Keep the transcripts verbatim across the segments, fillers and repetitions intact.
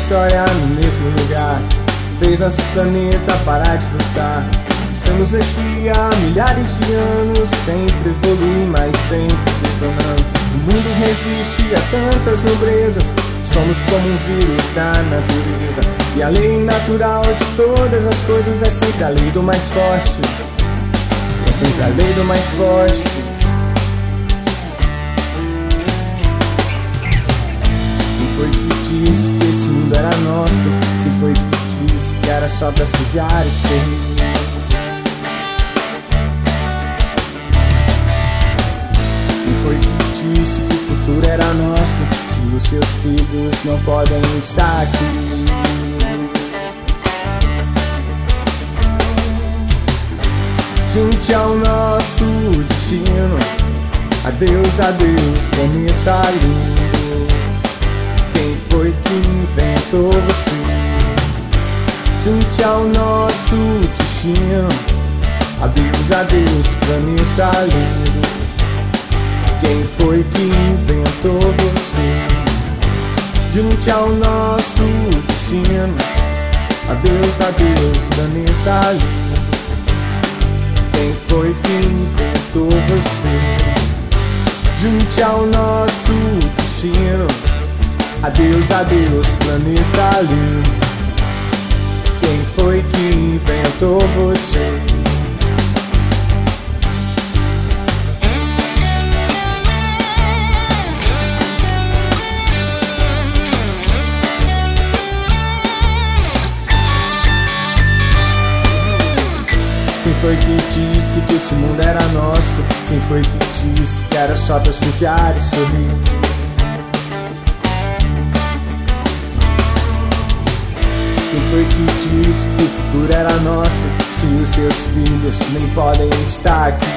história no mesmo lugar, fez nosso planeta parar de lutar. Estamos aqui há milhares de anos, sempre evoluindo, mas sempre detonando. O mundo resiste a tantas nobrezas, somos como um vírus da natureza. E a lei natural de todas as coisas é sempre a lei do mais forte. É sempre a lei do mais forte. Quem foi que disse que esse mundo era nosso? Quem foi que disse que era só pra sujar e sorrir? Quem foi que disse que o futuro era nosso, se os seus filhos não podem estar aqui? Junte ao nosso destino, adeus, adeus, planeta lindo. Quem foi que inventou você? Junte ao nosso destino, adeus, adeus, planeta lindo. Quem foi que inventou você? Junte ao nosso destino, adeus, adeus, planeta lindo. Quem foi que inventou você? Junte ao nosso destino, adeus, adeus, planeta lindo. Quem foi que inventou você? Quem foi que disse que esse mundo era nosso? Quem foi que disse que era só pra sujar e sorrir? Quem foi que disse que o futuro era nosso, se os seus filhos nem podem estar aqui?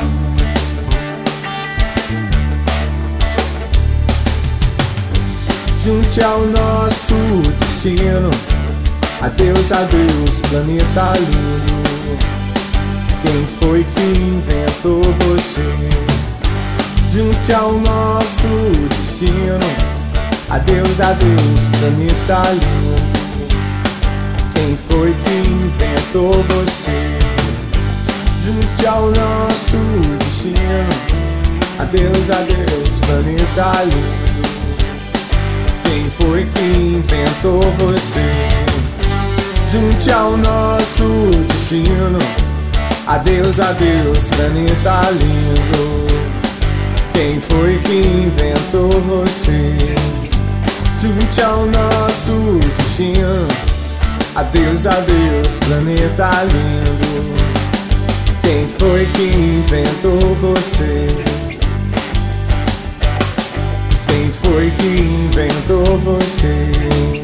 Junte ao nosso destino, adeus, adeus, planeta lindo. Quem foi que inventou você? Junte ao nosso destino, adeus, adeus, planeta lindo. Quem foi que inventou você? Junte ao nosso destino, adeus, adeus, planeta lindo. Quem foi que inventou você? Junte ao nosso destino, adeus, adeus, planeta lindo. Quem foi que inventou você? Junte ao nosso destino, adeus, adeus, planeta lindo. Quem foi que inventou você? Quem foi que inventou você?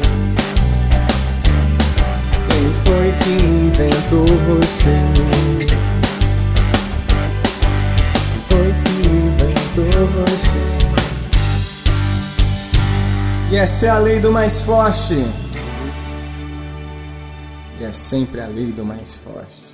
Quem foi que inventou você? Foi que inventou você? E essa é a lei do mais forte. E é sempre a lei do mais forte.